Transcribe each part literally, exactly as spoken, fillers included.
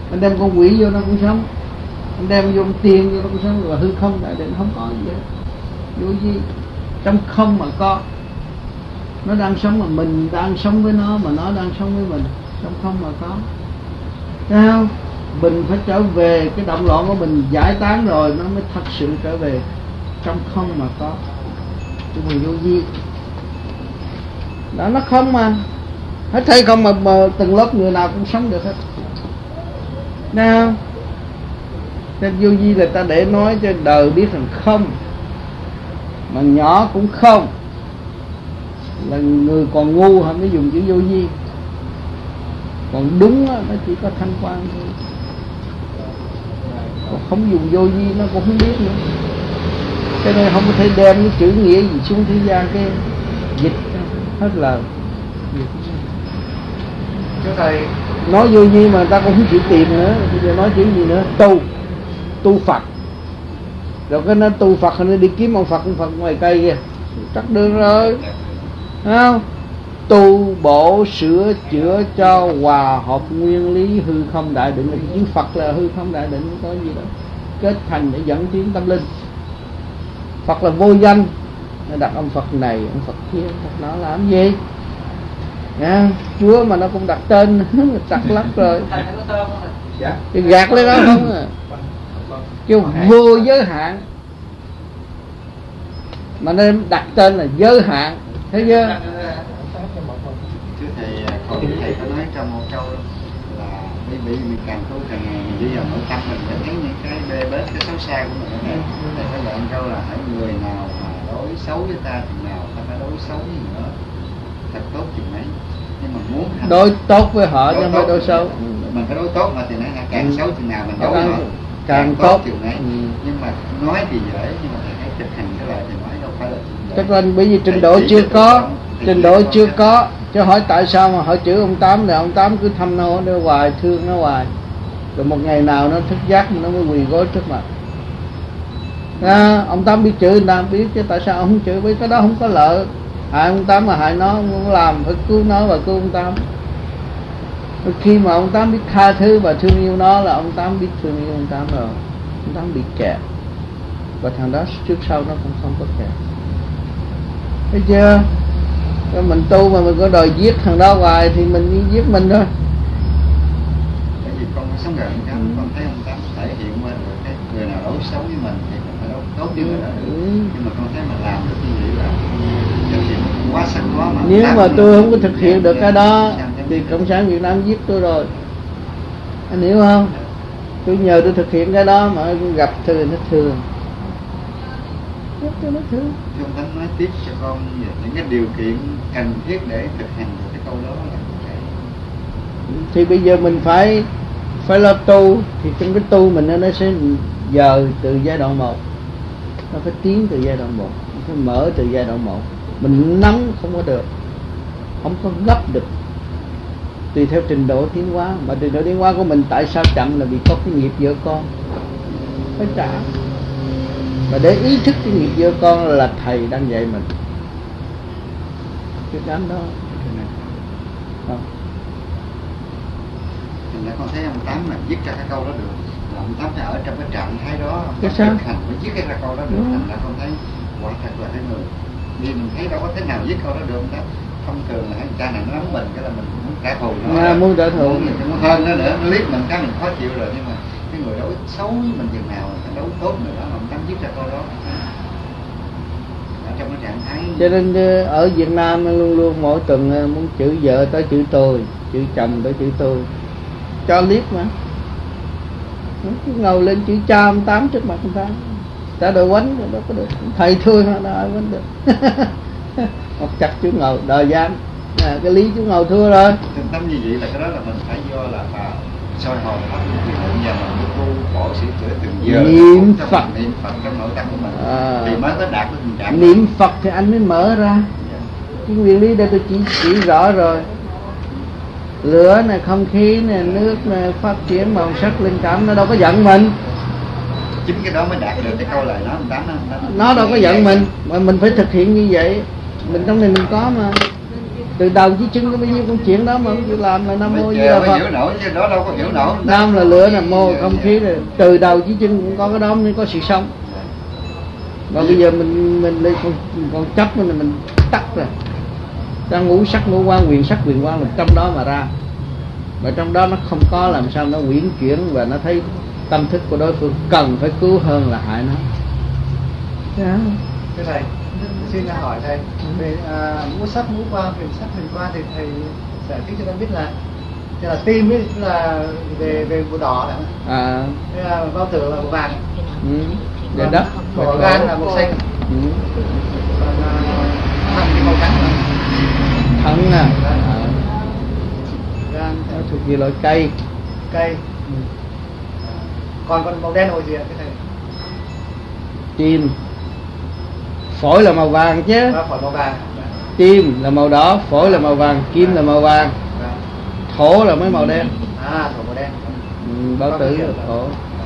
Anh đem con quỷ vô nó cũng sống, anh đem vô con tiên vô nó cũng sống, rồi hư không đại định không có gì hết. Vô gì trong không mà có. Nó đang sống mà mình đang sống với nó, mà nó đang sống với mình, trong không mà có. Thấy không? Mình phải trở về cái động loạn của mình, giải tán rồi nó mới thật sự trở về trong không mà có. Chứ mình vô vi đó, nó không mà hết thấy không mà, mà từng lớp người nào cũng sống được hết. Thấy không? Nên vô vi là ta để nói cho đời biết rằng không, mà nhỏ cũng không. Là người còn ngu họ mới dùng chữ vô vi, còn đúng đó, nó chỉ có thanh quan thôi. Còn không dùng vô vi nó cũng không biết nữa. Cho nên không có thể đem cái chữ nghĩa gì xuống thế gian cái dịch hết lời. Chú thầy nói vô vi mà người ta cũng không chịu tìm nữa. Bây giờ nói chữ gì nữa? Tu, tu Phật. Rồi cái nó tu Phật thì nó đi kiếm ông Phật, ông Phật ngoài cây kìa, chắc đường rồi. Thấy không? Tu bổ sửa chữa cho hòa hợp nguyên lý hư không đại định. Chữ Phật là hư không đại định, không có gì đâu. Kết thành để dẫn tiến tâm linh. Phật là vô danh, nó đặt ông Phật này, ông Phật kia, ông Phật nó làm gì? Nha, Chúa mà nó cũng đặt tên chặt lắm rồi. Thì gạt lấy đó không à. Kêu vô giới hạn, mà nên đặt tên là giới hạn, thấy chưa? Chứ thầy còn thầy có nói trong một câu là bởi vì mình càng tu càng ngày mình bây giờ nội tâm mình mới thấy những cái bê bết, cái xấu xa của mình. Thầy thầy có đoạn câu là hãy người nào mà đối xấu với ta chừng nào ta phải đối xấu với nữa, thật tốt chừng ấy. Nhưng mà muốn hành đối tốt với họ chứ không phải đối xấu. Mình phải đối tốt mà thì nói là càng ừ. xấu chừng nào mình đối họ càng, càng tốt, tốt chừng ấy. Ừ. Nhưng mà nói thì dễ, nhưng mà thầy hãy thực hành cái lời thì nói đâu phải là dễ. Chắc là bởi vì trình độ chưa có, trình độ chưa có. Chứ hỏi tại sao mà hỏi chữ ông Tám là ông Tám cứ thăm nó nó hoài, thương nó hoài. Rồi một ngày nào nó thức giác nó mới quỳ gối trước mặt. À, ông Tám biết chữ, người ta biết, chứ tại sao ông không chữ? Bởi cái đó không có lợi. Hại ông Tám mà hại nó, ông làm phải cứu nó và cứu ông Tám. Rồi khi mà ông Tám biết tha thứ và thương yêu nó là ông Tám biết thương yêu ông Tám rồi. Ông Tám bị kẹt, và thằng đó trước sau nó cũng không có kẹt. Thấy chưa? Rồi mình tu mà mình có đòi giết thằng đó hoài thì mình đi giết mình thôi. Bởi vì con sống gần con, ừ. con thấy ông Tám thể hiện qua được cái người nào đối xấu với mình thì mình phải đối tốt với người đó được. Ừ. Nhưng mà con thấy mà làm được như vậy là quá sắc quá mà. Nếu mà tôi không có thực hiện được cái đó thì Cộng sản Việt Nam giết tôi rồi. Anh hiểu không? Tôi nhờ tôi thực hiện cái đó mà gặp thư nó thương. Cho nó thương. Chúng ta nói tiếp cho con về những cái điều kiện cần thiết để thực hành được cái câu đó là cái... Thì bây giờ mình phải phải lo tu, thì trong cái tu mình nó sẽ giờ từ giai đoạn một, nó phải tiến từ giai đoạn một, nó phải mở từ giai đoạn một. Mình nóng không có được, không có gấp được, tùy theo trình độ tiến hóa. Mà trình độ tiến hóa của mình tại sao chậm là vì có cái nghiệp vợ con phải trả. Và để ý thức cái nghiệp vợ con là thầy đang dạy mình cái đám đó. Không. Thành ra con thấy ông Tám là viết ra cái câu đó được, là ông Tám phải ở trong cái trạng thái đó, cái sao? Thực hành mới viết ra câu đó được. Ừ. Thành ra con thấy quả thật là cái người vì mình thấy đâu có thế nào viết câu đó được. Ông Tám thông thường là anh cha này nó nắm mình cái là mình muốn trả thù nó, à, muốn trả thù, muốn, muốn hơn nó nữa, nó liếc mình cái mình khó chịu rồi. Nhưng mà cái người đối xấu với mình chừng nào mình đấu tốt nữa đó, ông Tám viết ra câu đó ở trong cái trạng thái. Cho nên ở Việt Nam luôn luôn mỗi tuần muốn chửi vợ tới chửi tôi, chửi chồng tới chửi tôi, cho liếc mà. Nó cứ ngồi lên chửi cha ông Tám trước mặt ông Tám, ta đòi quánh rồi đâu có được. Thầy thương nó đâu ai quánh được. Một chặt chú ngầu đòi giam, à, cái lý chú ngầu thua rồi. Tâm tâm như vậy là cái đó là mình phải do là à, soi hồn pháp cái định và mình tu bổ sửa chữa từng giờ niệm Phật, niệm Phật trong nội tâm của mình à, thì mới có đạt được tình trạng niệm đó. Phật thì anh mới mở ra. Yeah. Cái nguyên lý đây tôi chỉ chỉ rõ rồi. Lửa này, không khí này, nước này, phát triển màu sắc linh cảm, nó đâu có giận mình. Chính cái đó mới đạt được cái câu lời nói ông Tám. Nó, nó đâu có giận mình, mà mình phải thực hiện như vậy. Mình trong này mình có mà. từ đầu chí chân có bao nhiêu công chuyện đó mà không chịu làm là Nam Mô Di Đà Phật. Hiểu nổi chứ đó đâu có hiểu nổi. Nam là lửa, Nam Mô không khí, rồi từ đầu chí chân cũng có cái đó mới có sự sống. Và bây giờ mình mình đây còn, còn chấp mình mình tắt rồi. Ta ngũ sắc ngũ quan, quyền sắc quyền quan là trong đó mà ra. Và trong đó nó không có làm sao nó quyển chuyển và nó thấy tâm thức của đối phương cần phải cứu hơn là hại nó. Thưa thầy, xin hỏi thầy về à, ngũ sắc ngũ quan, quyền sắc quyền quan thì thầy giải thích cho con biết là tức là tim ấy là về về màu đỏ đấy. À, thế là bao tử là màu vàng. ừ, về đất. Vỏ gan là màu xanh. Ừ. Còn thận thì màu trắng. Thận nè. À. Gan Nó thuộc về loại cây. Cây. Ừ. Còn còn màu đen là màu gì ạ cái thầy? Tim. Phổi là màu vàng chứ. Đó, phổi màu vàng. Tim là màu đỏ, phổi là màu vàng, kim là màu vàng, thổ là mới màu đen. À, thổ màu đen. Ừ, bao tử là thổ.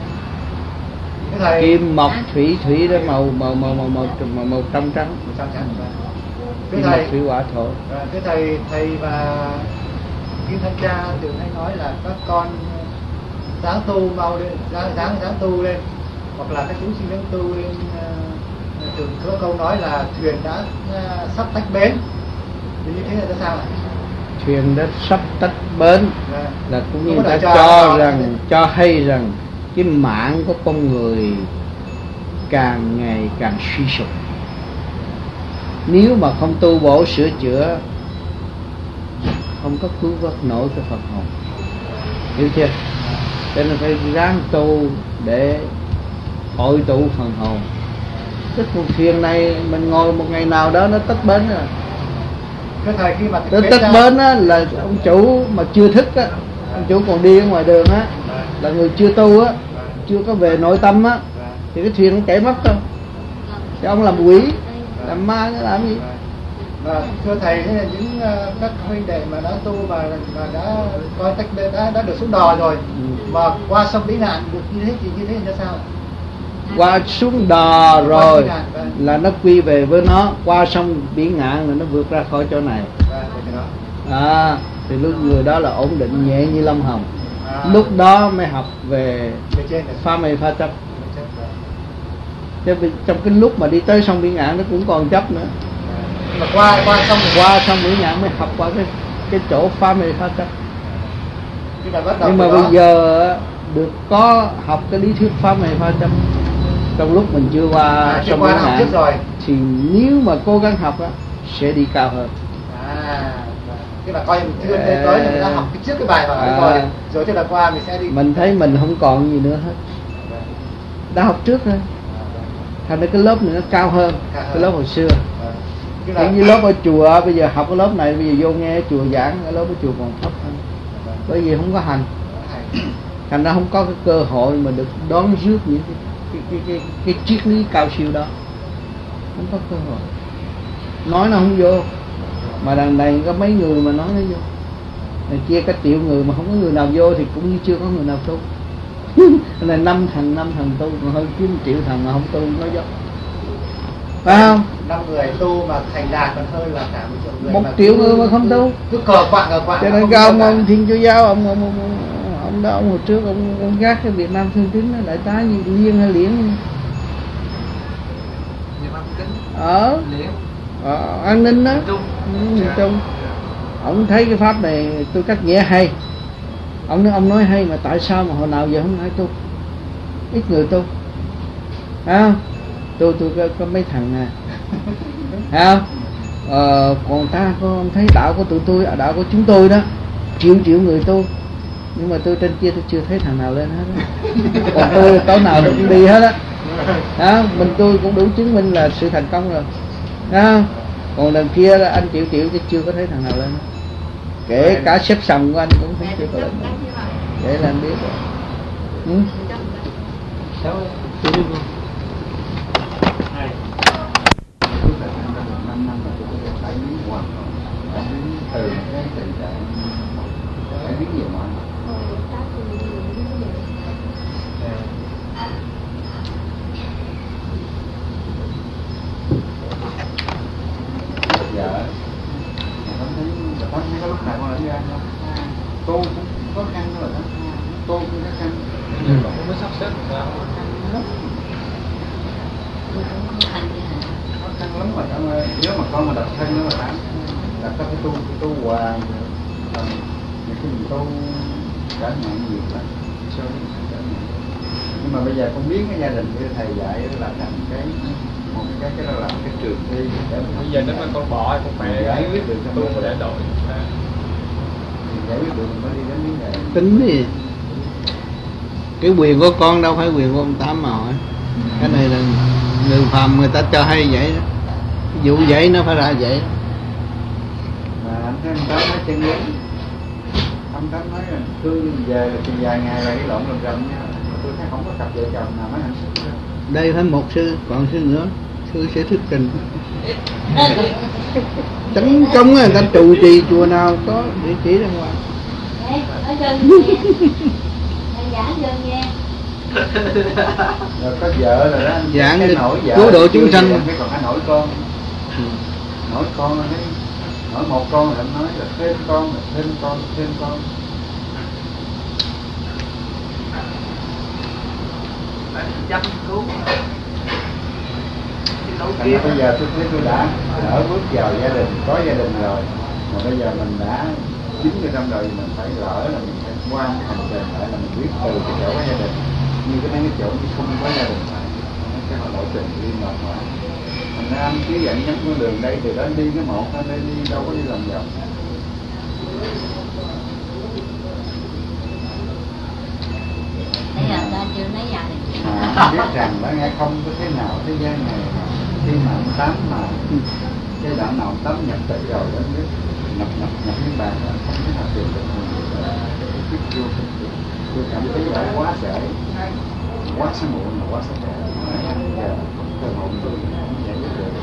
Cái thầy... Kim mộc thủy, thủy đó màu màu màu màu màu màu, màu trong trắng. Trong trắng. Kim mộc thủy hỏa thổ. Cái thầy thầy và Kim Thanh Cha thường hay nói là các con dáng tu mau lên, dáng dáng dáng tu lên, hoặc là các chúng sinh dáng tu lên. Uh, thường có câu nói là thuyền đã uh, sắp tách bến, thì như thế là tại sao ạ? Thuyền đã sắp tách bến à. là cũng như đã cho, cho rằng đấy. Cho hay rằng cái mạng của con người càng ngày càng suy sụp. Nếu mà không tu bổ sửa chữa, không có cứu vớt nổi cái phần hồn, hiểu chưa? Cho nên phải ráng tu để hội tụ phần hồn. Tức một thuyền này mình ngồi một ngày nào đó nó tất bến rồi. Cái thời khi mà Tới tất bến á là ông chủ mà chưa thức á, ông chủ còn đi ở ngoài đường á, là người chưa tu á, chưa có về nội tâm á, thì cái thuyền nó chảy mất thôi. Chứ ông làm quỷ, làm ma nó làm gì? Và thưa thầy, thế là những uh, các huynh đệ mà đã tu và, và đã coi tách đã đã được xuống đò rồi, ừ. mà qua sông Vĩ Nạn được như thế thì như thế là sao? Qua xuống đò rồi là nó quy về với nó, qua sông Biển Ngạn là nó vượt ra khỏi chỗ này. À, thì lúc người đó là ổn định nhẹ như lông hồng. À. Lúc đó mới học về pha mê pha chấp. Chứ trong cái lúc mà đi tới sông Biển Ngạn nó cũng còn chấp nữa. Mà qua qua sông qua sông Biển Ngạn mới học qua cái cái chỗ pha mê pha chấp. Nhưng mà bây đó. giờ được có học cái lý thuyết pha mê pha chấp trong lúc mình chưa qua à, sông Biển Ngạn thì nếu mà cố gắng học á sẽ đi cao hơn. À, cái bà coi mình chưa à, tới mình đã học cái trước cái bài mà rồi à, rồi cho là qua mình sẽ đi. Mình thấy mình không còn gì nữa hết. Đã học trước rồi. Thành ra cái lớp này nó cao hơn à, cái lớp hồi xưa. À, là... như lớp ở chùa bây giờ học cái lớp này bây giờ vô nghe chùa giảng, cái lớp ở chùa còn thấp hơn. Bởi vì không có hành. Thành ra không có cái cơ hội mà được đón rước những cái cái cái cái, cái triết lý cao siêu đó. Không có cơ hội. Nói nó không vô. Mà đằng này có mấy người mà nói nó vô. Này kia cả triệu người mà không có người nào vô thì cũng như chưa có người nào tu. Là năm thằng năm thằng tu còn hơn chín triệu thằng mà không tu nói dốc. Phải không? Năm người tu mà thành đạt còn hơn là cả một triệu người. Một triệu người mà không tu. Cứ cờ quạng cờ quạng. Cho nên cao ông, ông Thiên Chúa Giáo ông ông, ông, ông, ông đó ông hồi trước ông, ông gác cái Việt Nam Thương Tín đại tá gì Liên hay Liễn. Ở ờ, an ninh đó, miền Trung. Ông thấy cái pháp này tôi cắt nghĩa hay. Ông nói ông nói hay mà tại sao mà hồi nào giờ không ai tu? Ít người tu. À, tôi tôi có, có mấy thằng nè. À, ờ, còn ta có ông thấy đạo của tụi tôi, đạo của chúng tôi đó triệu triệu người tu, nhưng mà tôi trên kia tôi chưa thấy thằng nào lên hết đó. Còn tôi tối nào tôi cũng đi hết á. Đó, mình tôi cũng đủ chứng minh là sự thành công rồi. Đó. Còn đằng kia là anh triệu triệu chứ chưa có thấy thằng nào lên. Kể cả xếp sòng của anh cũng không chưa có lên. Để là anh biết rồi. Ừ? Sao? Tôi đi luôn. Từ cái tình trạng phải biết nhiều mà dạ không thấy cô cũng khó khăn rồi đó, cô cũng khó khăn. Nhưng mà không biết sắp xếp sao. Khó khăn lắm mà đó, nếu mà con mà độc thân nó mà tám là có cái tu cái tu hoàng rồi những cái mình tu cả ngày nhiều lắm, so với cả ngày. Nhưng mà bây giờ không biết cái gia đình như thầy dạy là thành cái một cái cái đó là cái trường thi để Bây giờ nếu mà con bỏ thì con phải giải quyết được tu mà để đổi. giải quyết được mình mới đi đến vấn đề. Tính gì? Cái quyền của con đâu phải quyền của ông Tám mà hỏi. Cái này là người phàm người ta cho hay vậy đó. Vụ vậy nó phải ra vậy. Mà anh thấy ông Tám nói chân lý. Ông Tám nói là cứ về là chừng vài ngày là cái lộn rầm rầm nha. Tôi thấy không có cặp vợ chồng nào mới hạnh phúc. Đây phải một sư, còn sư nữa, sư sẽ thuyết trình. Chánh công người ta trụ trì chùa nào có địa chỉ ra ngoài. Đấy, ở trên nghe. Thầy giảng trên nghe. Rồi có vợ rồi đó. Giảng cái được nổi vợ cứu độ chúng sanh. Cái còn phải nổi con. Nổi con là thấy nổi một con là nói là thêm con là thêm con thêm con. chăm cứu Thành ra bây giờ tôi thấy tôi đã đỡ bước vào gia đình, có gia đình rồi, mà bây giờ mình đã chín mươi năm rồi, mình phải lỡ là mình phải qua cái hành trình lại là mình biết từ cái chỗ có gia đình, như cái mấy cái chỗที่không có gia đình lại, cái họ lộ trình đi mệt mỏi. Thành ra anh cứ dẫn nhắm con đường đây từ đó đi cái một, anh đây đi đâu có đi lòng vòng. Bây giờ ta chưa lấy gia đình. À, biết rằng đã nghe không có thế nào thế gian này khi mà ông Tám mà cái đoạn nào ông Tám nhập tịch rồi đó biết nhập nhập nhập những bàn là không thể nào tìm được biết chưa tôi cảm thấy đã quá trễ quá sớm muộn là quá sớm muộn giờ không cơ hội được không giải quyết được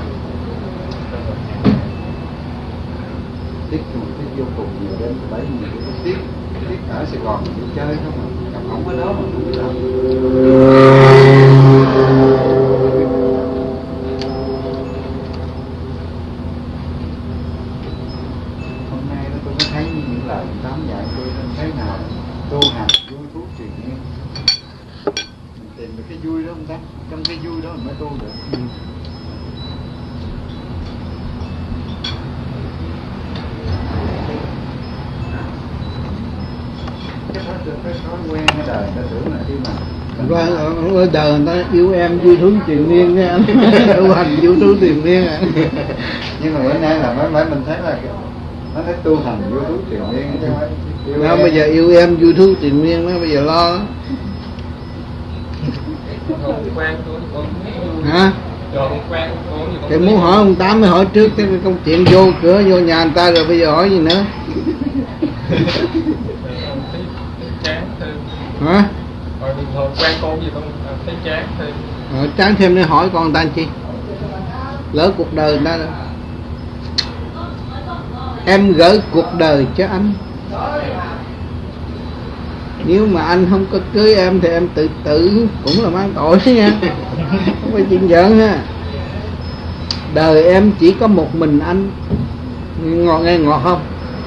tiếc cùng tiếc vô cùng nhiều đến bảy mươi cái tiếc tiếc ở Sài Gòn đi chơi không mà gặp không có đó mà không biết làm. Hôm nay tôi mới thấy những lời Tám dạy tôi thấy nào tu hành vui thú truyền nhiên, mình tìm được cái vui đó không Tám, trong cái vui đó mình mới tu được. Ừ. Cái đó tôi phải thói quen cái đời ta tưởng là khi mà Rồi đời người ta yêu em vui thú truyền miên nha anh. Tu hành vui thú truyền miên à. Nhưng mà bữa nay là mới mới mình thấy là nó thấy tu hành vui thú truyền miên chứ không Nó bây giờ yêu em vui thú truyền miên nó bây giờ lo. Hả? Thì muốn hỏi ông Tám mới hỏi trước cái công chuyện vô cửa vô nhà người ta rồi bây giờ hỏi gì nữa. Hả? Rồi bình thường quen cô gì không thấy chán thêm. Ờ, chán thêm để hỏi con người ta chi. Lỡ cuộc đời người ta rồi. Em gửi cuộc đời cho anh. Nếu mà anh không có cưới em thì em tự tử cũng là mang tội nha. Không phải chuyện giỡn ha. Đời em chỉ có một mình anh. Ngọt nghe ngọt không?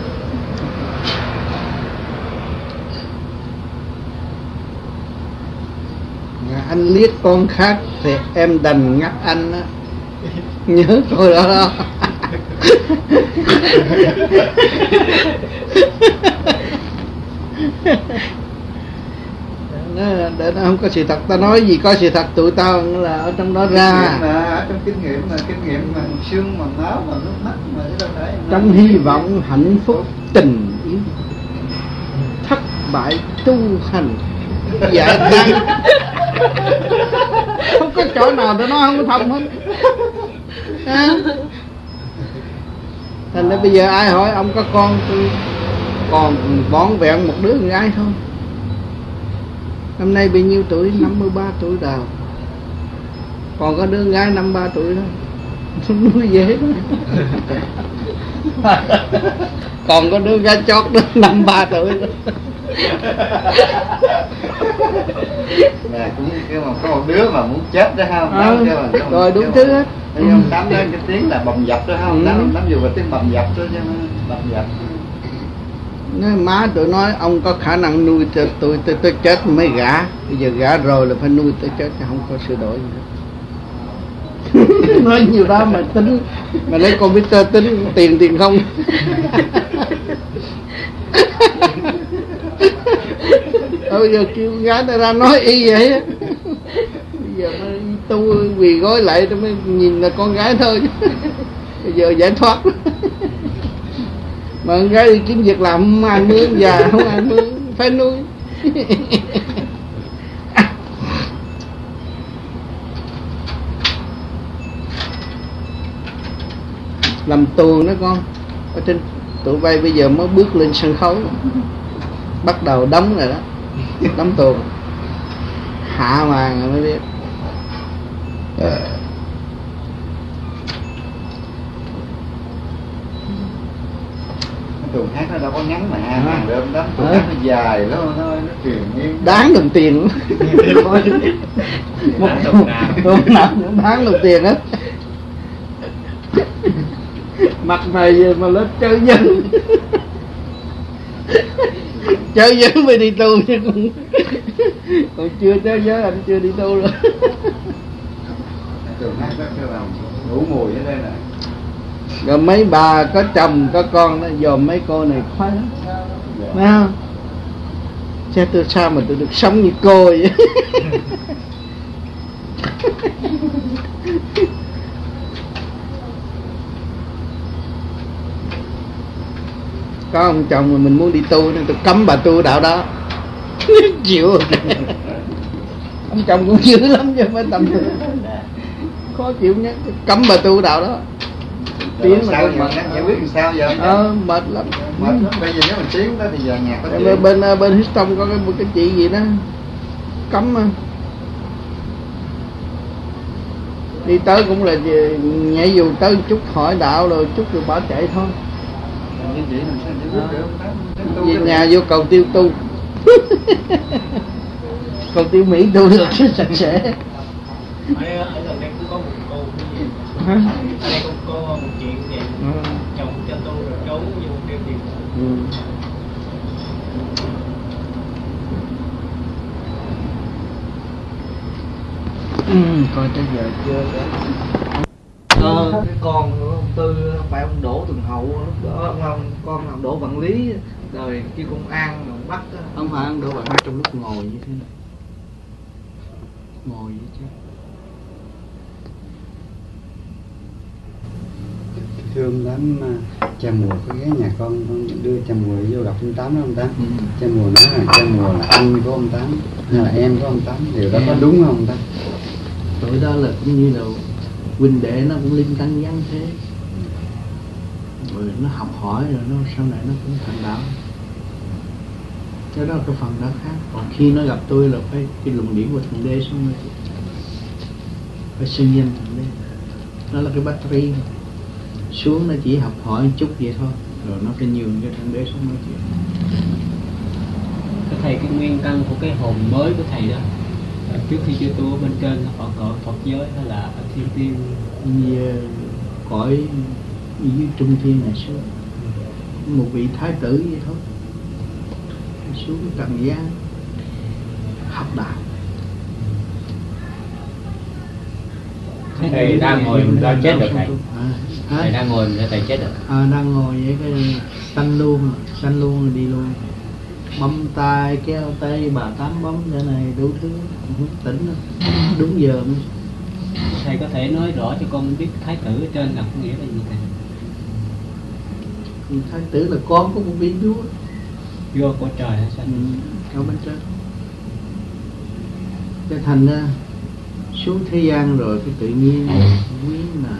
Anh liếc con khác thì em đành ngắt anh á. Nhớ câu đó đó. Nó, để nó không có sự thật, ta nói gì có sự thật tụi tao là ở trong đó ra. Mà ở trong kinh nghiệm mà kinh nghiệm mà xương mà máu mà nước mắt mà cái đâu đấy. Trong hy vọng hạnh phúc tình yêu, thất bại tu hành giải tăng. Không có chỗ nào để nó không có thông hết. À. Thành ra bây giờ ai hỏi ông có con, tôi còn vỏn vẹn một đứa con gái thôi. Năm nay bao nhiêu tuổi? năm mươi ba tuổi đầu. Còn có đứa con gái năm mươi ba tuổi đó. Không nuôi dễ đó. Còn có đứa gái chót đó năm mươi ba tuổi đó. Là cũng kêu mà có một đứa mà muốn chết đó không? À, Đó, rồi đúng thứ hết. Thấy ông Tám lên cái tiếng là bầm dập đó không? Ừ. Tám Tám dù là tiếng bầm dập đó chứ bầm dập. Nói má tụi nói ông có khả năng nuôi tôi tôi tôi, tôi chết mới gả, bây giờ gả rồi là phải nuôi tôi chết, không có sửa đổi gì hết. Nói nhiều đó mà tính, mà lấy computer tính tiền tiền không. Bây giờ kêu con gái ta ra nói y vậy á. Bây giờ mới tu quỳ gối lại tôi mới nhìn là con gái thôi. Bây giờ giải thoát. Mà con gái đi kiếm việc làm không ai mướn, già không ai mướn, phải nuôi. Làm tuồng đó con. Ở trên tụi bay bây giờ mới bước lên sân khấu, bắt đầu đóng rồi đó, đóng tuồng, hạ màn rồi mới biết. Tuồng hát nó đâu có ngắn mà ha, hàng đêm đó tuồng hát nó dài lắm, nó nó truyền nghiêng đáng đồng tiền. Một tuồng nào cũng đáng đồng tiền hết. Mặt này mà lên chơi dân. Chơi giới mới đi tu chứ còn, còn chưa chơi giới anh chưa đi tu rồi. Tuồng hát đó cái làm đủ mùi ở đây nè. Rồi mấy bà có chồng có con đó dòm mấy cô này khoái lắm, thấy không? Chứ tôi sao mà tôi được sống như cô vậy. Có ông chồng mà mình muốn đi tu nên tôi cấm bà tu đạo đó. Chịu. Ông chồng cũng dữ lắm chứ không phải tầm thường. Khó chịu nhất, cấm bà tu đạo đó. Tiếng mà sao mà giải quyết làm sao giờ? Ờ, mệt lắm. Mệt lắm. Bây giờ nếu mình tiếng đó thì giờ nhạc có bên bên bên Houston có cái một cái chị gì đó cấm mà. Đi tới cũng là nhảy dù tới chút hỏi đạo rồi chút rồi bỏ chạy thôi. Như vậy làm sao giải quyết được? Về nhà vô cầu tiêu tu. Cầu tiêu Mỹ tu được chứ sạch sẽ. Ở gần đây cứ có một cô như vậy. Hả? Ở đây có, có một chuyện vậy. Ừ. Chồng cho tu rồi cháu vô kêu tiền. Ừ. Ừ, coi tới giờ chưa kìa. Ờ, cái con ông Tư không phải ông Đỗ Tường Hậu lúc đó ông, ông con ông Đỗ Vạn Lý rồi kêu công an ông bắt đó. Không phải ông Đỗ Vạn Lý trong lúc ngồi như thế này. Ngồi vậy chứ. Thương lắm mà cha mùa có ghé nhà con, con đưa cha mùa vô đọc ông Tám đó ông Tám. Ừ. Cha mùa nói là cha mùa là anh của ông Tám hay là em của ông Tám, điều đó có đúng không ông Tám? Tuổi đó là cũng như là huynh đệ nó cũng linh tăng văn thế, rồi nó học hỏi rồi nó sau này nó cũng thành đạo. Cái đó là cái phần đó khác. Còn khi nó gặp tôi là phải cái luồng điển của Thượng Đế xuống mới phải xưng danh Thượng Đế. Nó là cái battery xuống, nó chỉ học hỏi chút vậy thôi, rồi nó phải nhường cho Thượng Đế xuống nói chuyện. Cái thầy, cái nguyên căn của cái hồn mới của thầy đó trước khi chưa tu ở bên trên họ cõi Phật giới hay là ở thiên tiên? Như cõi dưới trung thiên này xuống, một vị thái tử vậy thôi, xuống trần gian học đạo. Thầy đang ngồi mình ra chết được thầy. À, thầy đang ngồi mình ra thầy chết được. À, đang ngồi vậy cái sanh luôn, sanh luôn rồi đi luôn. Bấm tay kéo tay bà tám bấm cái này đủ thứ, tỉnh đó. Đúng giờ mới. Thầy có thể nói rõ cho con biết thái tử ở trên là có nghĩa là gì thầy? Thái tử là con của một vị vua. Vua của trời hay sao? Ừ, ở bên trên. Cái thành ra xuống thế gian rồi cái tự nhiên quý là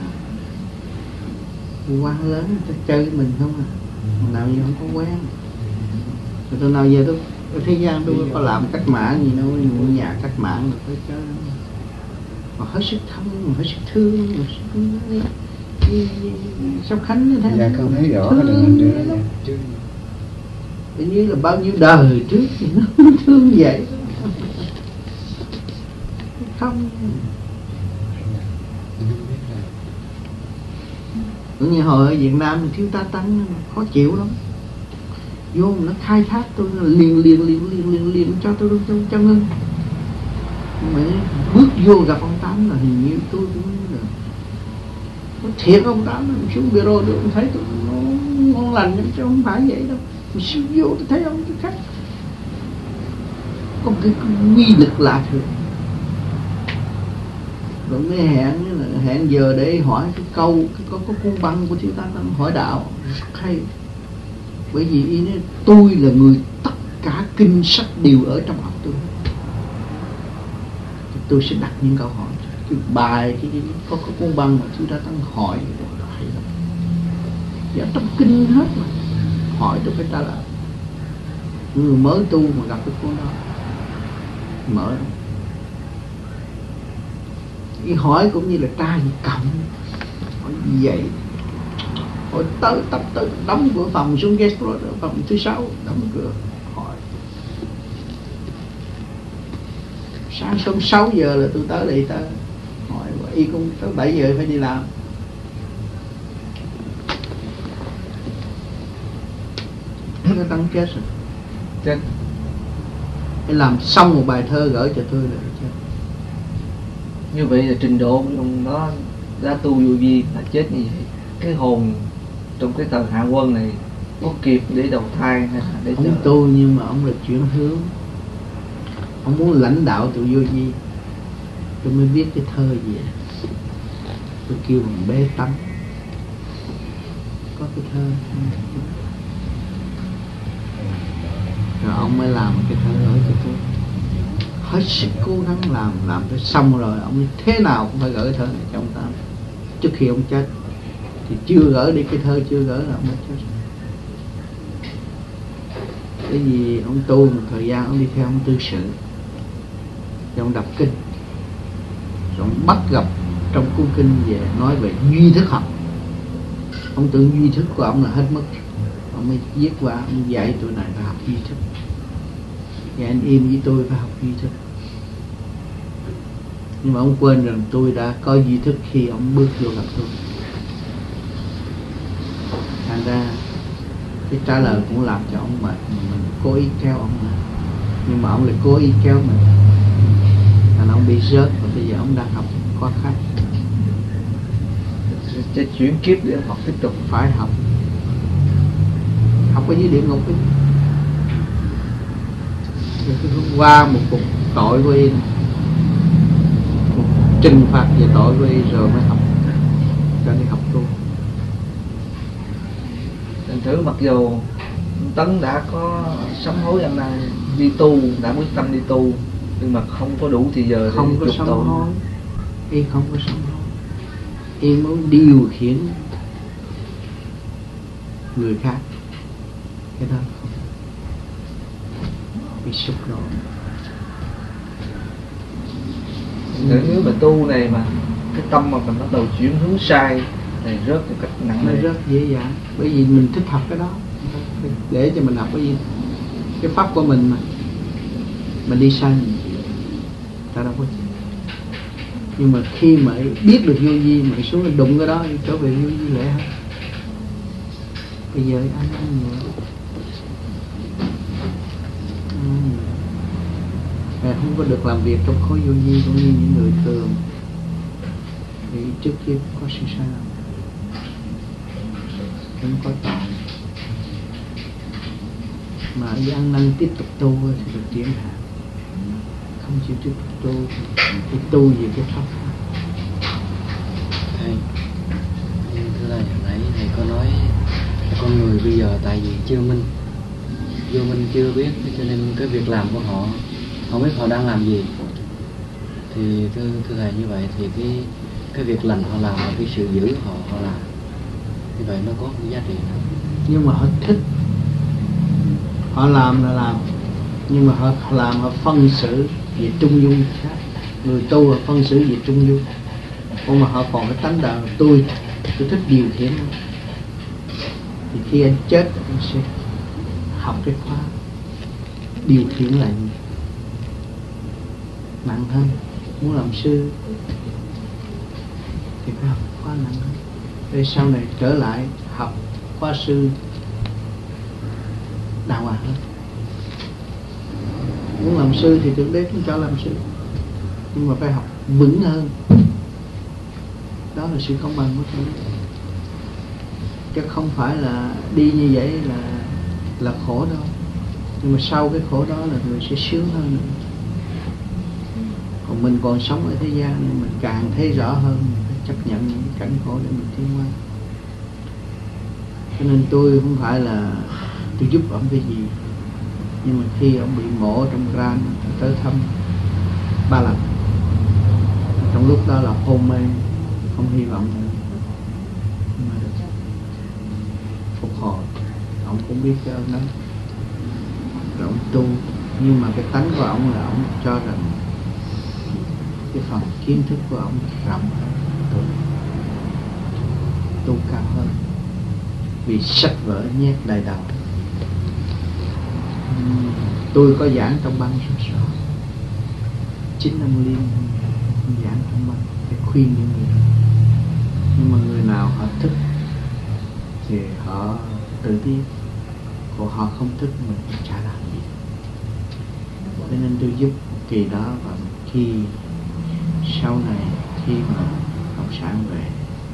quan lớn ta chơi mình không à, nào giờ không có quen. Rồi tôi nào giờ tôi ở thế gian tôi có làm cách mạng gì đâu, mua nhà cách mạng được phải chơi. Mà hết sức thông, mà hết sức thương, mà sức Sóc Khánh như thế. Dạ con thấy rõ cái tình hình đó. Tự nhiên là bao nhiêu đời trước thì nó thương vậy. Không. Cũng như hồi ở Việt Nam thì thiếu tá tánh khó chịu lắm. vô nó khai thác tôi, nó liền liền liền liền liền liền cho tôi cho, cho ngưng. Mà bước vô gặp ông Tám là hình như tôi cũng được. Có thiệt ông Tám nó xuống bureau được, ông thấy tôi nó ngon lành chứ không phải vậy đâu. Mà siêu vô tôi thấy ông tôi khác, có một cái quy lực lạ thường. Rồi mới hẹn hẹn giờ để hỏi cái câu cái có có cuốn băng của Thiếu Tá Tăng hỏi đạo rất hay. Bởi vì ý nói tôi là người tất cả kinh sách đều ở trong óc tôi. Tôi sẽ đặt những câu hỏi, cái bài cái, cái có có cuốn băng mà Thiếu Tá Tăng hỏi hay lắm. Dạ trong kinh hết mà hỏi tôi phải trả lời. Người mới tu mà gặp cái cuốn đó mở đó. Cái hỏi cũng như là tra gì cầm, hỏi gì vậy, hỏi tới tập tới đóng cửa phòng xuống guest room, phòng thứ sáu đóng cửa hỏi. Sáng sớm sáu giờ là tôi tới đây tới hỏi, y cũng tới bảy giờ phải đi làm. Nó Tăng chết rồi, chết. Phải làm xong một bài thơ gửi cho tôi là chết. Như vậy là trình độ của ông đó đã tu vô vi là chết như vậy. Cái hồn trong cái thời Hạ Quân này có kịp để đầu thai hay là để ông tu, nhưng mà ông là chuyển hướng. Ông muốn lãnh đạo tụi vô vi. Tôi mới viết cái thơ gì vậy? Tôi kêu bằng bê tánh. Có cái thơ. Rồi ông mới làm cái thơ ở cho tôi. Hết sức cố gắng làm, làm tới xong rồi ông thế nào cũng phải gửi thơ này cho ông ta. Trước khi ông chết thì chưa gửi đi cái thơ, chưa gửi là ông mới chết. Cái gì ông tu một thời gian ông đi theo ông tư sự, rồi ông đọc kinh, rồi ông bắt gặp trong cuốn kinh về nói về duy thức học. Ông tưởng duy thức của ông là hết mất, ông mới viết qua, ông dạy tụi này phải học duy thức. Và anh im với tôi phải học duy thức. Nhưng mà ông quên rằng tôi đã có duy thức khi ông bước vô gặp tôi. Thành ra cái trả lời cũng làm cho ông mệt, mình cố ý kéo ông mà. Nhưng mà ông lại cố ý kéo mình, thành ông bị rớt. Và bây giờ ông đang học khóa khác, sẽ chuyển kiếp để học tiếp tục. Phải học, học ở dưới địa ngục ấy. Qua một cuộc tội của y, một trừng phạt về tội của y rồi mới học, cho đi học tu. Thành thử mặc dù Tấn đã có sám hối ăn năn đi tu, đã quyết tâm đi tu, nhưng mà không có đủ thì giờ không có sám hối. Y không có sám hối, y muốn điều khiển người khác, cái đó không. Bị sụp rồi. Nếu như mà tu này mà cái tâm mà mình bắt đầu chuyển hướng sai này rớt một cách nặng nề, rất dễ dàng. Bởi vì mình thích học cái đó, để cho mình học. Bởi vì cái pháp của mình mà mình đi sai mình ta đâu có. Nhưng mà khi mà biết được vô vi, mà xuống đụng cái đó trở về vô vi lẽ hết. Bây giờ anh ăn nhiều, Ngài không có được làm việc trong khối vô vi cũng như những người thường. Vì trước kia có sự sai lầm, không có tội. Mà ăn năn tiếp tục tu thì được tiến hạn. Không chịu tiếp tục tu thì tu về cái pháp. Thầy, thưa thầy, hồi nãy thầy có nói con người bây giờ tại vì chưa minh, vô minh chưa biết, cho nên cái việc làm của họ không biết họ đang làm gì. Thì thưa, thưa thầy, như vậy thì cái cái việc lành họ làm và cái sự giữ họ họ làm, như vậy nó có cái giá trị nào? Nhưng mà họ thích, họ làm là làm, nhưng mà họ làm họ phân xử về trung dung khác. Người tu là phân xử về trung dung, nhưng mà họ còn cái tánh đạo tôi tôi thích điều khiển. Thì khi anh chết anh sẽ học cái khóa điều khiển là gì, nặng hơn. Muốn làm sư thì phải học khóa nặng hơn, để sau này trở lại học khóa sư đàng hoàng hơn. Muốn làm sư thì Thượng Đế cũng cho làm sư, nhưng mà phải học vững hơn. Đó là sự công bằng của Thượng Đế. Chứ không phải là đi như vậy là là khổ đâu. Nhưng mà sau cái khổ đó là người sẽ sướng hơn nữa. Còn mình còn sống ở thế gian nên mình càng thấy rõ hơn, mình phải chấp nhận những cảnh khổ để mình tiến qua. Cho nên tôi không phải là tôi giúp ông cái gì, nhưng mà khi ông bị mổ trong gran tới thăm ba lần, trong lúc đó là hôn mê, không hy vọng nữa, nhưng mà được phục hồi. Ông cũng biết cái ơn đó, rồi ông tu. Nhưng mà cái tánh của ông là ông cho rằng cái phần kiến thức của ông rộng hơn tôi, tu cao hơn, vì sách vở nhét đầy đầu. Tôi có giảng trong băng rất rõ, chính ông Liên giảng trong băng để khuyên những người đó. Nhưng mà người nào họ thích thì họ tự biết, còn họ không thích mình cũng chả làm gì. Cho nên tôi giúp kỳ đó, và khi sau này khi mà học sản về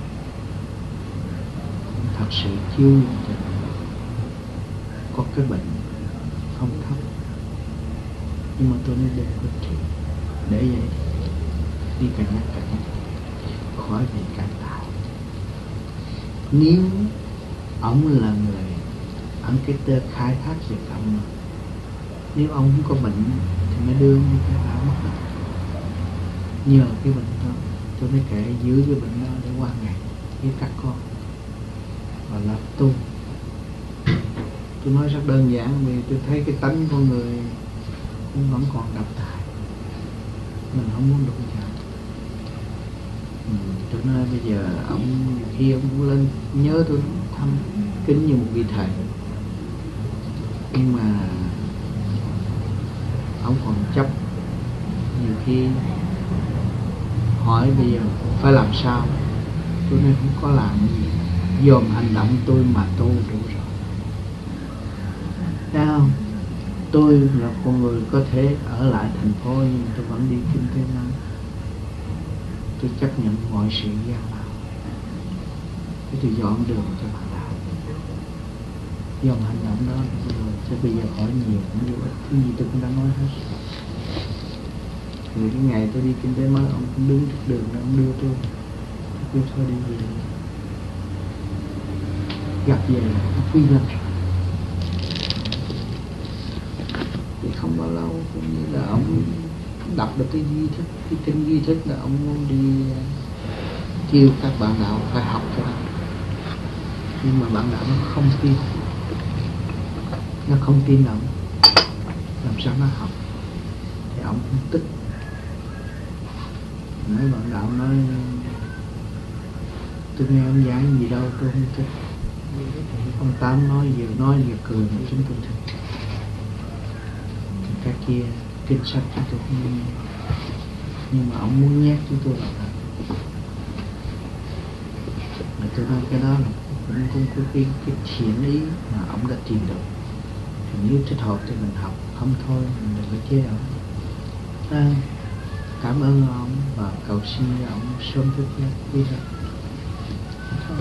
thật sự chiếu cho có cái bệnh không thấp, nhưng mà tôi nên để có trị, để vậy đi cân nhắc cân nhắc khỏi bị can tạo. Nếu ông là người ông cái tơ khai thác việc ông, nếu ông không có bệnh thì mới đưa ông cái áo mất rồi. Nhờ cái bệnh đó tôi mới kể giữ cái bệnh đó để qua ngày với các con và là tu. Tôi nói rất đơn giản vì tôi thấy cái tánh con người cũng vẫn còn độc tài, mình không muốn đụng chạm. Ừ, tôi nói bây giờ ông khi ông cũng lên nhớ tôi thăm kính như một vị thầy, nhưng mà ông còn chấp. Nhiều khi hỏi bây giờ phải làm sao, tôi nói không có làm gì, dòm hành động tôi mà tu đủ rồi. Thấy không? Tôi là con người có thể ở lại thành phố, nhưng tôi vẫn đi kinh tế năng. Tôi chấp nhận mọi sự gian lao, tôi dọn đường cho bạn đạo. Dòm hành động đó rồi, chứ bây giờ hỏi nhiều cũng vô ích. Cái gì tôi cũng đã nói hết. Rồi cái ngày tôi đi kinh tế mới, ông cũng đứng trước đường, ông đưa tôi, tôi kêu thôi đi về. Gặp về là nó quy lắm. Thì không bao lâu cũng như là ông đọc được cái duy thức, cái kinh duy thức là ông muốn đi kêu các bạn đạo phải học cho ông. Nhưng mà bạn đạo nó không tin, nó không tin ông, làm sao nó học. Thì ông cũng tức. Nói bạn đạo nói tôi nghe ông giảng gì đâu tôi không thích. Ông Tám nói vừa nói vừa cười mà chúng tôi thích. Cái kia kinh sách chúng tôi không nghe, nhưng mà ông muốn nhét chúng tôi vào. Mà tôi nói cái đó là cũng cũng có cái, cái thiện ý mà ông đã tìm được. Thì nếu thích hợp thì mình học, không thôi mình đừng có chế ông. À, cảm ơn ông và cầu xin ông sớm thức giấc đi ra. Thôi.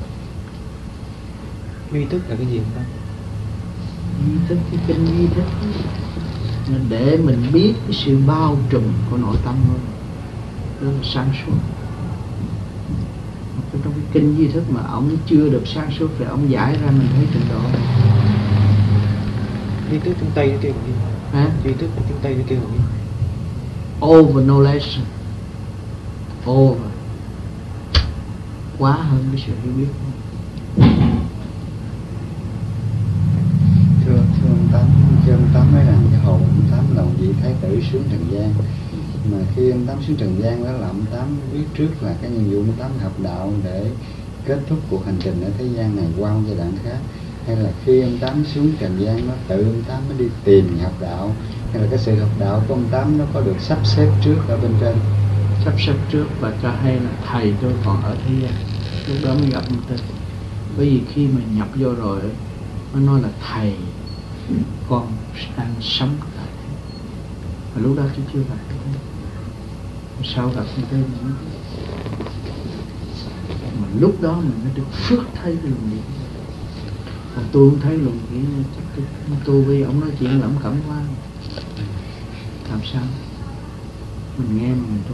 Nghi thức là cái gì không? Nghi thức, cái kinh nghi thức để mình biết cái sự bao trùm của nội tâm hơn, đó là sáng suốt. Trong cái kinh duy thức mà ông chưa được sáng suốt thì ông giải ra mình thấy trình độ. Duy thức trong Tây nó kêu gì? Hả? Duy thức trong Tây nó kêu gì? Over knowledge, over quá hơn cái sự hiểu biết. Thưa thưa ông Tám, thưa ông Tám nói rằng cái hồn ông Tám là một vị thái tử xuống trần gian, mà khi ông Tám xuống trần gian đó là ông Tám biết trước là cái nhiệm vụ ông Tám học đạo để kết thúc cuộc hành trình ở thế gian này qua một giai đoạn khác, hay là khi ông Tám xuống trần gian nó tự ông Tám mới đi tìm học đạo, hay là cái sự học đạo của ông Tám nó có được sắp xếp trước ở bên trên? Sắp xếp trước và cho hay là thầy tôi còn ở thế gian, lúc đó mới gặp ông tôi. Bởi vì khi mà nhập vô rồi nó nói là thầy con đang sống lại. Và lúc đó tôi chưa gặp tôi, sau gặp tôi nữa. Mà lúc đó mình mới được phước thấy cái luồng điện. Còn tôi không thấy luồng điện, chắc tôi, tôi với ông nói chuyện lẩm cẩm quá. Làm sao? Mình nghe mà mình tu.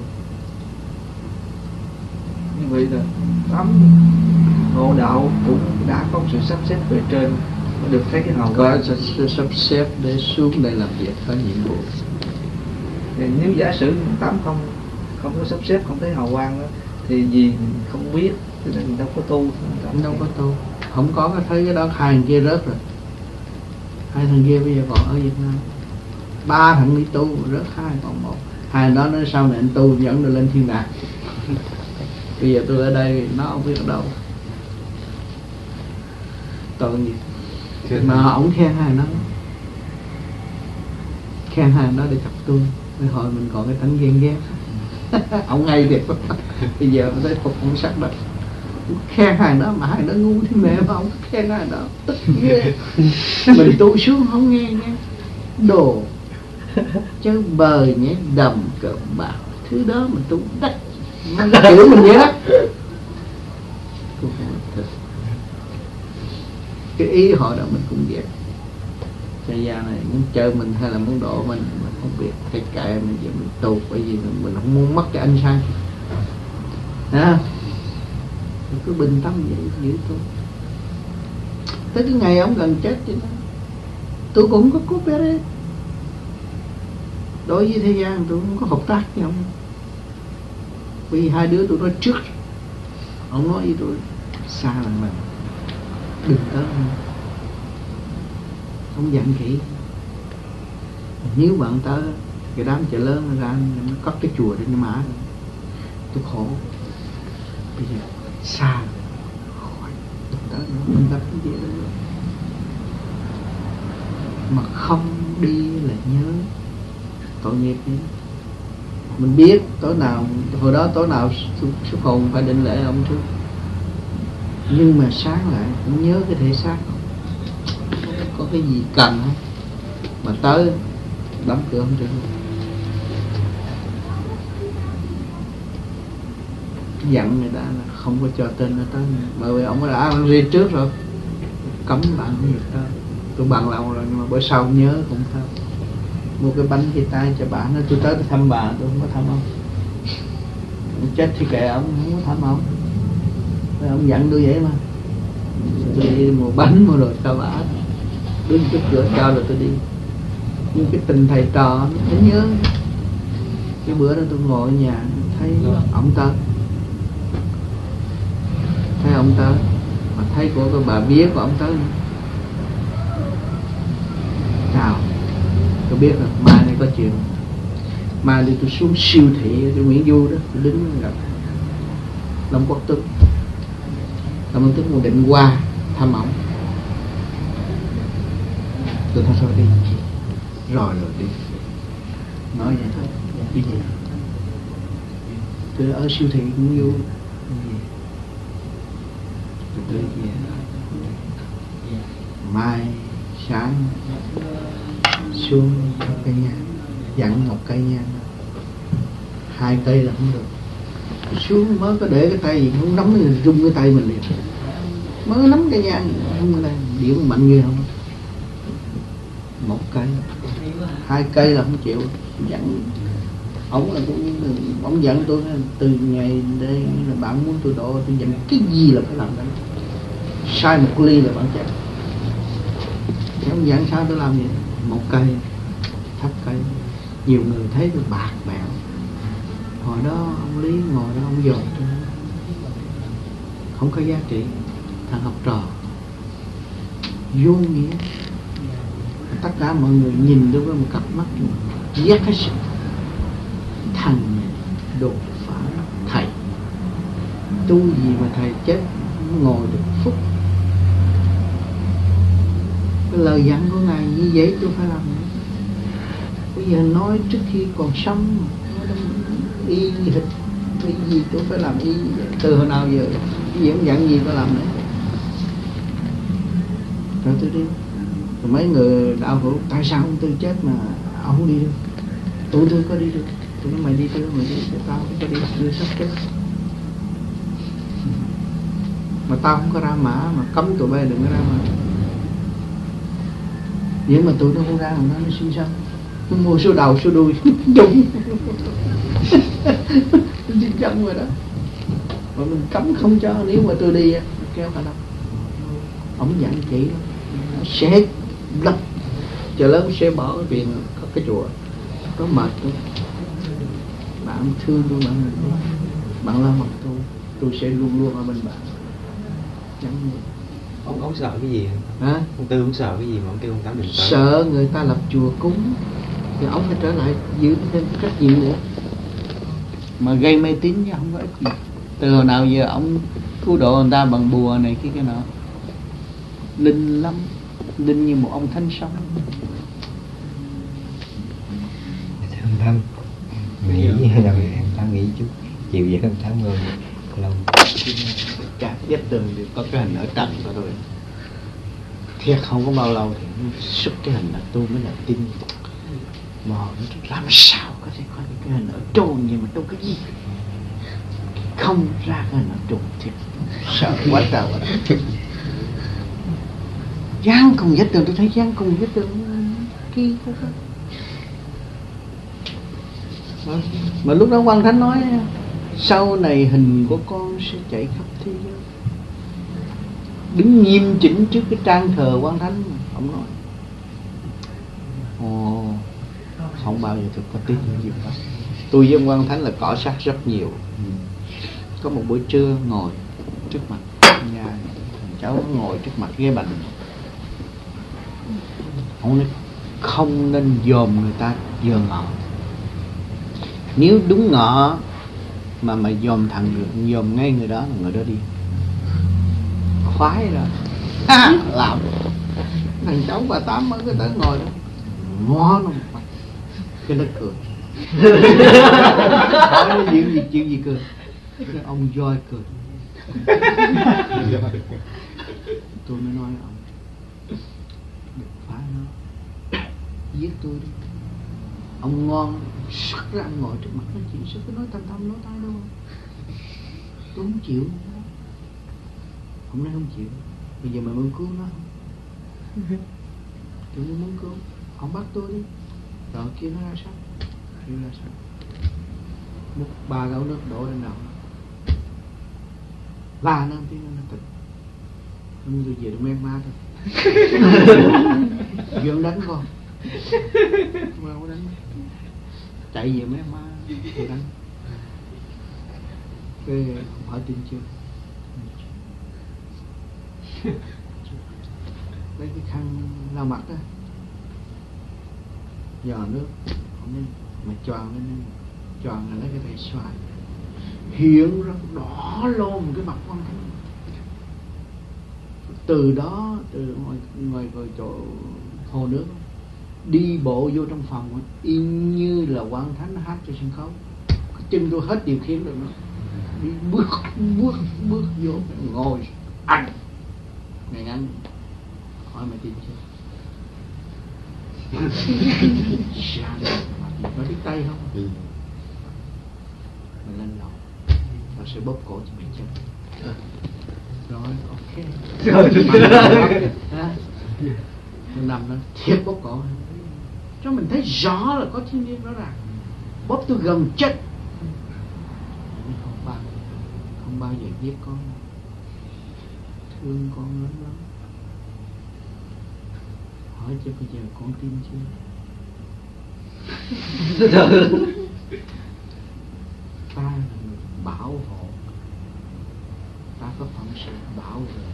Như vậy là tấm ngộ đạo cũng đã có sự sắp xếp về trên, mới được thấy cái hào quang. Có sắp xếp để xuống đây làm việc, có nhiệm vụ. Thì nếu giả sử tám không không có sắp xếp, không thấy hào quang đó, thì vì mình không biết, cho nên mình đâu có tu. Mình đâu có tu. Không có cái thấy cái đó, hai thằng kia rớt rồi. Hai thằng kia bây giờ còn ở Việt Nam. Ba thằng đi tu rớt hai còn một. Hai thằng đó nói sau này anh tu dẫn được lên thiên đàng. Bây giờ tôi ở đây nó không biết ở đâu. Tội gì. Mà ổng khen hai nó, khen hai nó để gặp tôi. Cái hồi mình còn cái tánh ghen ghét. Ông hay thiệt. Bây giờ tôi thấy phục ông sắc đó. Khen hai nó mà hai nó ngu thì mẹ mà ông khen hai nó tức ghê. Mình tu xuống không nghe nghe. Đồ chứ bờ nhé, đầm cờ bạc, thứ đó mình tu đắc. Nó chửi mình vậy đó. Cái ý họ đó mình cũng ghét. Thời gian này muốn chơi mình hay là muốn độ mình, mình không biết. Cái kệ mình giờ mình tu, bởi vì mình, mình không muốn mất cái ánh sáng. Hả? Mình cứ bình tâm vậy, giữ tu. Tới cái ngày ông gần chết chứ đó, tôi cũng có cúp bé đấy. Đối với thế gian tôi không có hợp tác với ông. Vì hai đứa tôi nói trước, ông nói với tôi xa lần lần, đừng tới ông. Ông dặn kỹ, nếu bạn tới cái đám chợ lớn nó ra nó có cái chùa để nó mã rồi. Tôi khổ. Bây giờ xa khỏi, đừng tới nữa, mình gặp cái gì đó mà không đi là nhớ tội nghiệp đi. Mình biết tối nào, hồi đó tối nào xuất hồn phải định lễ ông trước, nhưng mà sáng lại cũng nhớ cái thể xác không, có cái gì cần không, mà tới đóng cửa không được. Dặn người ta là không có cho tên nó tới, bởi vì ông đã ăn riêng trước rồi, cấm bạn không được tới. Tôi bằng lòng rồi, nhưng mà bữa sau nhớ cũng thôi. Mua cái bánh chia tay cho bà, nói tôi tới tôi thăm bà, tôi không có thăm ông. Ông chết thì kệ ông, không có thăm ông. Rồi ông dặn tôi vậy mà. Tôi đi mua bánh, mua đồ cho bà, đứng trước cửa cho rồi tôi đi. Nhưng cái tình thầy trò nó nhớ. Cái bữa đó tôi ngồi ở nhà thấy ông tới, thấy ông tới, mà thấy của cái bà bía của ông tới nữa. Chào, tôi biết rồi, mai này có chuyện. Mai đi tôi xuống siêu thị cái Nguyễn Du đó, tôi đứng gặp Long Quốc Tuấn. Long Quốc Tuấn một định qua thăm ổng. Tôi thôi thôi đi, rồi rồi đi. Nói vậy thôi, đi gì? Tôi ở siêu thị Nguyễn Du. Tôi tới về. Mai sáng xuống cây nhang, dặn một cây nhang, hai cây là không được. Xuống mới có để cái tay gì không nắm thì rung cái tay mình liền, mới nắm cây nhang không là điểm mạnh như không. Một cây, hai cây là không chịu. Dặn ông là cũng ông dặn tôi từ ngày đây là bạn muốn tôi độ, tôi dặn cái gì là phải làm đấy, sai một ly là bạn chết. Ông dặn sao tôi làm vậy? Một cây, thấp cây. Nhiều người thấy tôi bạc bẽo. Hồi đó ông Lý ngồi đó ông dồn tôi, không có giá trị. Thằng học trò vô nghĩa. Tất cả mọi người nhìn tôi với một cặp mắt ghét hết sự. Thằng này đồ phá thầy, tu gì mà thầy chết ngồi được phút. Cái lời dặn của Ngài như vậy tôi phải làm nữa. Bây giờ nói trước khi còn sống, y hệt cái gì tôi phải làm y vậy. Từ hồi nào giờ cái gì ông dặn gì tôi làm nữa. Rồi tôi đi. Mấy người đạo hữu tại sao ông Tư chết mà ông không đi được? Tôi tôi có đi được. Tôi nói mày đi tôi mày đi, tao không có đi, tôi sắp chết. Mà tao không có ra mã mà cấm tụi bay đừng có ra mã. Vậy mà tụi nó không ra mà nó sinh sao? Nó mua số đầu số đuôi đúng. Đi chân rồi đó. Mà mình cấm không cho, nếu mà tôi đi kéo cả đâu. Ông dặn chị nó sẽ lấp chờ lớn sẽ bỏ cái viện có cái chùa có mệt tôi, bạn thương tôi, bạn bạn lo mặt tôi, tôi sẽ luôn luôn ở bên bạn. Chẳng gì. Ông ông sợ cái gì hả? Ông Tư không sợ cái gì mà ông kêu ông Tám đừng sợ? Sợ người ta lập chùa cúng thì ông phải trở lại giữ thêm trách nhiệm nữa. Mà gây mê tín chứ không có ích gì. Từ hồi nào giờ ông cứu độ người ta bằng bùa này cái cái nọ, linh lắm, linh như một ông thánh sống. Ông Tám nghĩ là em Tám nghĩ chút chiều về ông Tám ngồi lâu Cả vết tường đều có cái hình ở trần của tôi. Thiệt không có bao lâu thì xuất cái hình là tôi mới là tin. Mà nó làm sao có thể có những cái hình ở trồn gì mà đâu cái gì không ra cái hình ở trồn thiệt sợ quá trời quá. Dán cùng vết tường, tôi thấy dán cùng vết tường kia thôi. Mà, mà lúc đó Quan Thánh nói sau này hình của con sẽ chạy khắp thế giới, đứng nghiêm chỉnh trước cái trang thờ Quan Thánh. Ông nói ồ, không bao giờ tôi có tin gì hết. Tôi với ông Quan Thánh là cọ sát rất nhiều. Có một buổi trưa ngồi trước mặt nhà, cháu ngồi trước mặt ghế bành. Ông nói không nên dòm người ta giờ ngọ. Nếu đúng ngọ mà mà dòm thằng được, dòm ngay người đó là người đó đi. Khoái rồi. À, làm thằng cháu bà Tám mới cái tới ngồi đó, ngó nó một mặt, cái nó cười. Hỏi nó chuyện gì chuyện gì cười? Cái ông voi cười. Tôi mới nói ông đừng phá nó, giết tôi đi. Ông ngon sắc ra ông ngồi trước mặt nói chuyện, sao cứ nói thầm thầm nói tai đâu. Tôi không chịu. Ông nói không chịu. Bây giờ mày muốn cứu nó không? Tôi nói muốn cứu. Ông bắt tôi đi. Rồi kêu nó ra sao? Kêu ra sao? Một ba gáo nước đổ lên đầu. La nó tiếng nó tỉnh. Nhưng tôi về tôi men ma thôi. Dương đánh con. Mà không đánh. Chạy về men ma tôi đánh. Cái hỏi tin chưa? Lấy cái khăn lau mặt đó, giò nước, không nên mà choàng lên, choàng là lấy cái tay xoài, hiện ra đỏ lôm cái mặt Quan Thánh. Từ đó từ ngoài ngoài ngoài chỗ hồ nước đi bộ vô trong phòng y như là Quan Thánh hát cho sân khấu. Cái chân tôi hết điều khiển được nữa, đi bước bước bước vô ngồi ăn ngày ăn. Hỏi mày tin chưa? Nó biết tay không? Ừ. Mày lên lầu, tao sẽ bóp cổ cho mày chết. Rồi ok. Rồi nó nằm nó thiệt bóp cổ cho mình thấy rõ là có thiên nhiên rõ ràng. Bóp tôi gần chết. Không bao không bao giờ giết con, thương con lớn lắm. Hỏi chứ bây giờ con tin chưa? Ta là người bảo hộ, ta có phận sự bảo vệ.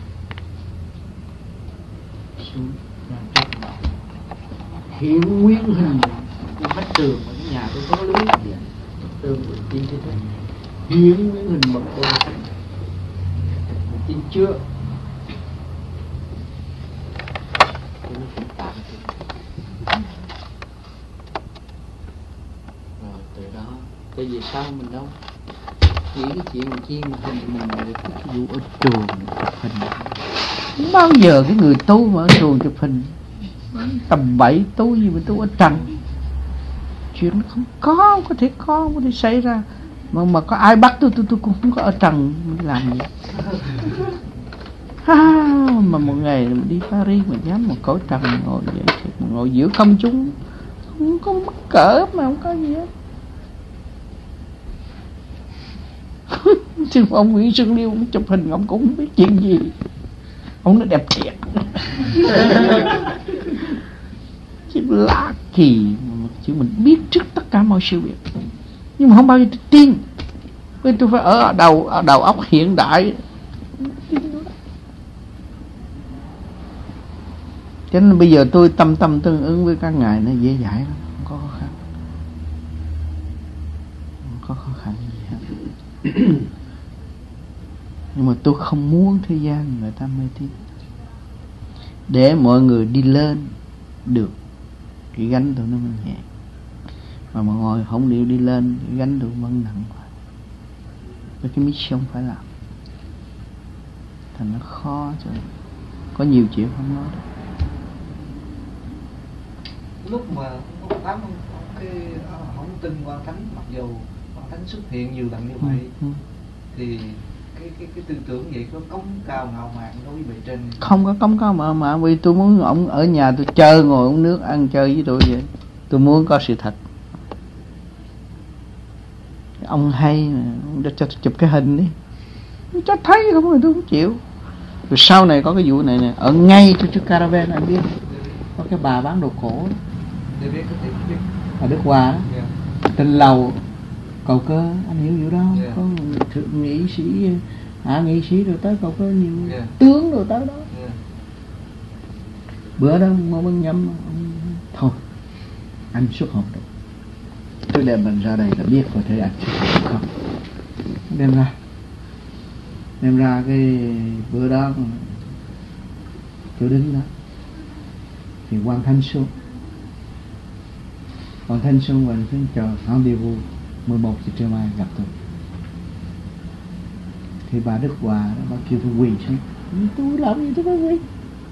Xuống ra trước mặt hiện nguyên hình của vách tường ở cái nhà tôi có lưới gì tường của tin thế thôi. Hiện nguyên hình bậc cô tin chưa? Rồi từ đó cái gì sao mình đâu nghĩ cái chuyện chi mà hình mình được cái vụ ở trường chụp hình. Không bao giờ cái người tu mà ở trường chụp hình tầm bậy tôi gì mà tôi ở trần. Chuyện nó không có, không có thể có, không có thể xảy ra. Mà mà có ai bắt tôi, tôi tôi cũng không có ở trần làm gì. Ha, mà một ngày mà đi Paris mà dám một cõi trần ngồi vậy, mà ngồi giữa công chúng, không có mắc cỡ mà không có gì hết. Chứ ông Nguyễn Xuân Liêu ông chụp hình ông cũng không biết chuyện gì. Ông nói đẹp thiệt. Chứ lạ kỳ, chứ mình biết trước tất cả mọi sự việc, nhưng mà không bao giờ tôi tin. Vì tôi phải ở đầu ở đầu óc hiện đại. Cho nên bây giờ tôi tâm tâm tương ứng với các ngài nó dễ dãi lắm, không có khó khăn, không có khó khăn gì hết. Nhưng mà tôi không muốn thế gian người ta mê tín, để mọi người đi lên được cái gánh tôi nó mới nhẹ, mà mọi người không chịu đi lên cái gánh tôi vẫn nặng quá. Với cái mission phải làm, thành nó khó cho, có nhiều chuyện không nói được. Lúc mà ông Tám ông, ông cái không tin Quan Thánh, mặc dù Quan Thánh xuất hiện nhiều lần như vậy, ừ, ừ. thì cái cái cái tư tưởng vậy có cống cao ngạo mạn đối với bề trên? Không có cống cao ngạo mạn, vì tôi muốn ông ở nhà tôi chơi, ngồi uống nước ăn chơi với tôi vậy. Tôi muốn có sự thật. Ông hay mà, ông cho, cho chụp cái hình đi, cho thấy không rồi tôi không chịu. Rồi sau này có cái vụ này nè, ở ngay chỗ trước Caravan anh biết, có cái bà bán đồ cổ đó, ở Đức Hòa đó, yeah. Trên lầu cầu cơ, anh hiểu vụ đó, yeah. Có thượng nghị sĩ, hạ nghị sĩ rồi tới cầu cơ nhiều, yeah. Tướng rồi tới đó, yeah. Bữa đó Ngô Văn Nhâm ông, thôi anh xuất hộp được, tôi đem mình ra đây là biết có thể anh xuất hộp không, đem ra đem ra cái bữa đó tôi đứng đó thì Quan Thanh Xuân Quan Thanh Xuân và xin chờ rendezvous mười một giờ trưa mai gặp tôi. Thì bà Đức Hòa đó, bà kêu tôi quỳ xuống. Tôi làm gì tôi phải quỳ?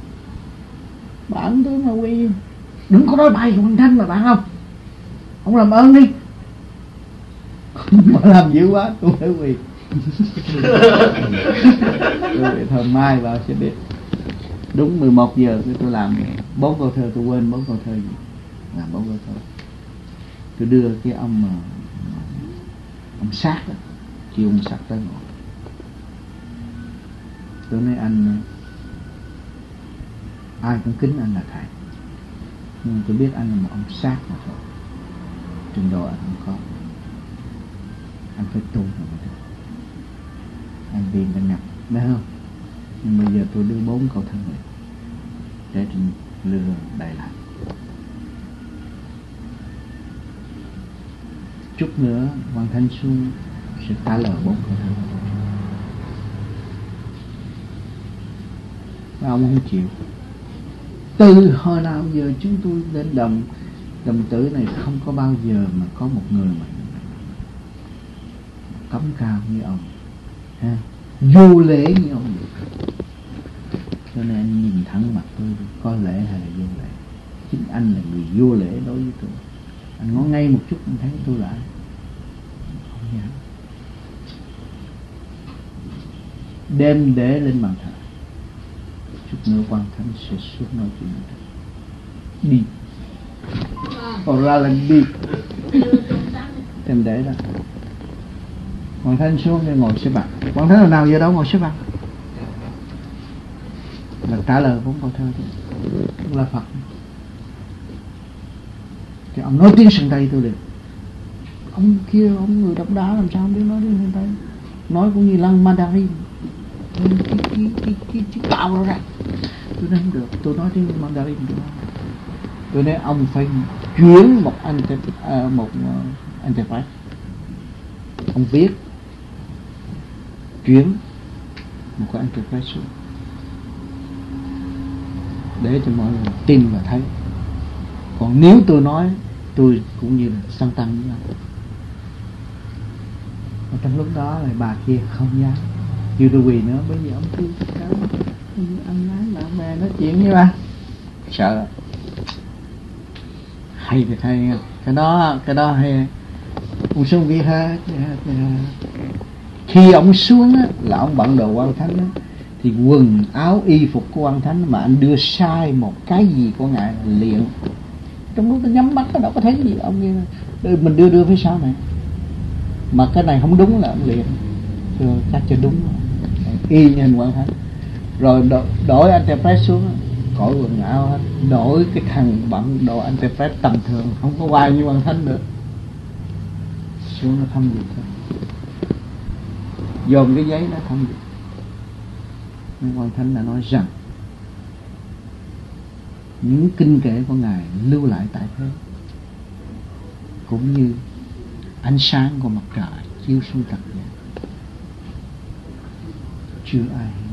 Bạn tôi mà quỳ, đừng có nói bài Quan Thanh mà bạn không, không làm ơn đi. Mà làm dữ quá tôi phải quỳ. Tôi thôi mai vào sẽ biết. Đúng mười một giờ tôi làm bốn câu thơ, tôi quên bốn câu thơ gì, làm bốn câu thơ. Tôi đưa cái ông mà ông Sát đó, kêu ông Sát tới ngồi. Tôi nói anh, ai cũng kính anh là thầy, nhưng tôi biết anh là một ông Sát mà thôi, trình độ anh không có, anh phải tu rồi mới được. Anh viên anh nhập, thấy không? Nhưng bây giờ tôi đưa bốn câu thơ này để lừa đại lại. Chút nữa Hoàng Thanh Xuân sẽ trả lời bốn câu thơ. Và ông không chịu. Từ hồi nào giờ chúng tôi đến đồng đồng tử này không có bao giờ mà có một người mà cấm cao như ông, ha, vô lễ như ông được. Cho nên anh nhìn thẳng mặt tôi, có lễ hay là vô lễ? Chính anh là người vô lễ đối với tôi. Anh ngó ngay một chút anh thấy tôi lại không dám. Đem để lên bàn thờ, chút nữa Quan Thánh sẽ xuống nói chuyện này. Đi, còn ra là đi. Đem để đó. Quan Thánh xuống để ngồi xếp bằng. Quan Thánh là nào giờ đâu ngồi xếp bằng, là trả lời bốn câu thơ thôi, là Phật. Thì ông nói tiếng sân Tây tôi được. Ông kia, ông người độc đá làm sao không biết nói tiếng sân Tây, nói cũng như lăng Mandarin, cái cái cái cái cái, cái cạo nó ra. Tôi nói không được, tôi nói tiếng Mandarin được. Tôi nói ông phải chuyển một anh uh, một uh, interpret, ông viết chuyển một cái interpret xuống để cho mọi người tin và thấy. Còn nếu tôi nói, tôi cũng như là săn tăng với nhau. Và trong lúc đó là bà kia không dám kêu tôi quỳ nữa, bởi vì ông kêu cáo anh nói bạn bè nói chuyện với bà, sợ. hay thì hay, cái đó cái đó hay. Ông xuống biết hết. Khi ông xuống á, là ông bận đồ quan thánh á, thì quần áo y phục của quan thánh mà anh đưa sai một cái gì của ngài liền. Trong lúc tôi nhắm mắt nó đâu có thấy gì, ông nghe mình đưa đưa phía sau này mà cái này không đúng là ông liền rồi chắc cho đúng rồi. Y như hình quan thánh. Rồi đổi, đổi interpret xuống, cởi quần áo hết, đổi cái thằng bận đồ interpret tầm thường, không có quay như quan thánh nữa, xuống nó thăm dịch thôi, dồn cái giấy nó thăm dịch. Nhưng quan thánh đã nói rằng những kinh kệ của ngài lưu lại tại thế, cũng như ánh sáng của mặt trời chiếu xuống trần gian, chưa ai hiểu.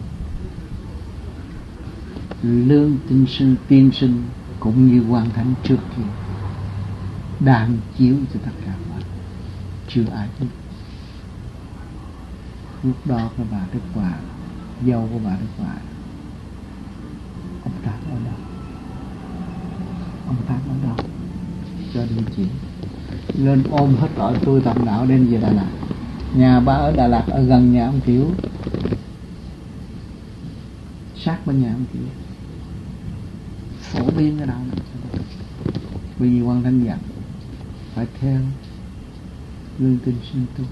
Lương Tinh Sinh tiên sinh cũng như quan thánh trước kia đang chiếu cho tất cả mọi người, chưa ai biết. Lúc đó cái bà Đức Hòa, dâu của bà Đức Hòa, ông Tám ở đâu? Ông Tám ở đâu? Cho đi chuyện lên ôm hết tội tôi tầm đạo đem về Đà Lạt. Nhà ba ở Đà Lạt, ở gần nhà ông Kiểu, sát bên nhà ông Kiểu, phổ biến ở đâu nữa. Bởi vì quan thánh dặn phải theo Lương Tinh Sinh tu.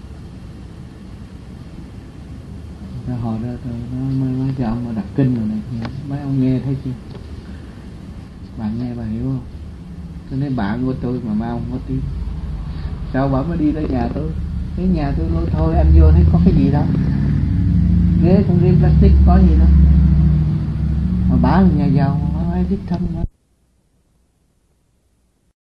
Rồi hồi đó tôi nói mấy cái ông mà đặt kinh rồi này, mấy ông nghe thấy chưa? Bạn nghe bà hiểu không? Tôi nói bạn của tôi mà mau không có tiếng, sao bà mới đi tới nhà tôi? Cái nhà tôi nói thôi anh vô thấy có cái gì đâu, ghế cũng ghế plastic có gì đâu, mà bà là nhà giàu mà ai biết thân mà